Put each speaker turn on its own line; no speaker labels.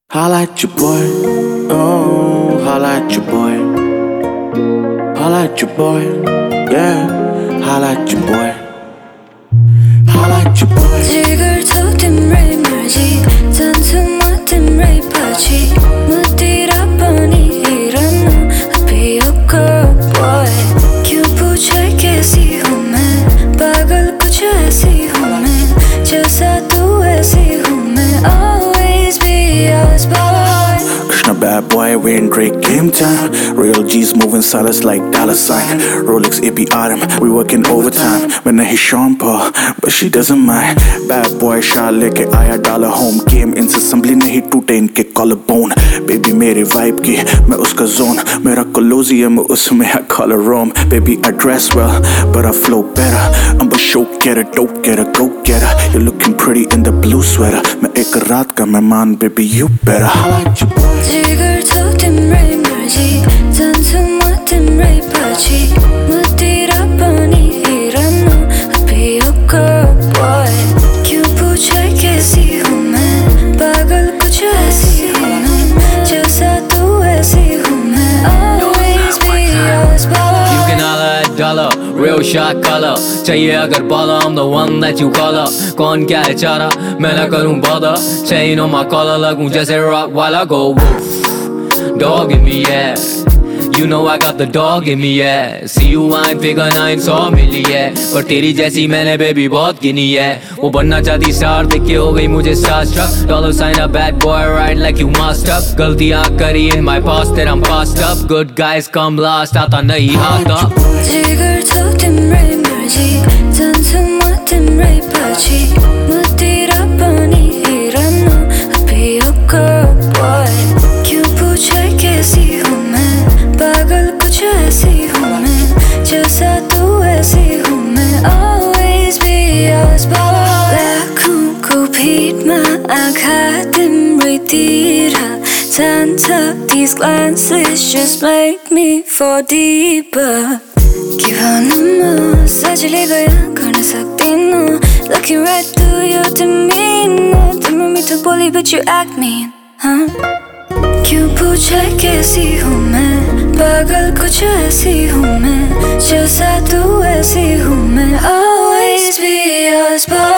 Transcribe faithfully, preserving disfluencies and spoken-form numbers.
Holla at your boy, oh, holla at your boy. Holla at your boy, yeah, holla at your boy. Holla at your boy.
지글 토템레이 말지 단숨아 템레이 파지 무디라 뻔히 이런 너 be your girl boy क्यों पूछे कैसी हूँ मैं पागल कुछ ऐसी हूँ मैं जैसा तू ऐसी हूँ मैं always be yours boy.
Krishna bad boy, we in Drake game time. Real G's moving silence like dollar sign. Rolex A P R M, we working overtime. When I hit Sean Paul, but she doesn't mind. Bad boy shot leke aaya dollar home. Game in assembly nahi tote inke collarbone. Baby mere vibe ki, main uska zone. Mera colosseum usme I call her Rome. Baby I dress well, but I flow better. I'm a show getter, dope getter, go getter. You're looking pretty in the blue sweater. Main ek raat ka mehman, baby you better holla at your boy.
지글 토템레이 말지 단숨아 템레이 파지 무디라 뻔히 이런 너 I be your girl boy क्यों पूछे कैसी हूँ मैं पागल कुछ ऐसी हूँ मैं जैसा तू ऐसी हूँ मैं always be yours boy.
You can holla at dollar, real shot color. चाहिए अगर बाला, I'm the one that you call up. कौन क्या है चारा, मैं ना करूँ bother. Chain on my collar लगूँ जैसे rock while I go woof. Dog in me, yeah. You know I got the dog in me, yeah. See you ain't figure nine सौ मिली है, पर तेरी जैसी मैंने baby बहुत गिनी है. वो बनना चाहती star देख के हो गई मुझे starstruck. Dollar sign a bad boy ride like you masked up. गलतियाँ करी in my past that I'm passed up. Good guys come last, आता नहीं आता.
지글 토템레이 말지 단숨아 템레이 파지 무디라 뻔히 이런 너 I be your girl boy क्यों पूछे कैसी हूँ मैं पागल कुछ ऐसी हूँ मैं जैसा तू ऐसी हूँ मैं always be yours boy. लाखों को भीड़ में आँखा temre이 तीरा Tanta, these glances just make me fall deeper. 기분은 사질이 거야 걸려 सकती 너 Looking right through your demeanor 때문에 미쳐 bully but you act mean huh? क्यों पूछे कैसी हूँ मैं पागल कुछ ऐसी हूँ मैं जैसा तू ऐसी हूँ मैं always be yours boy.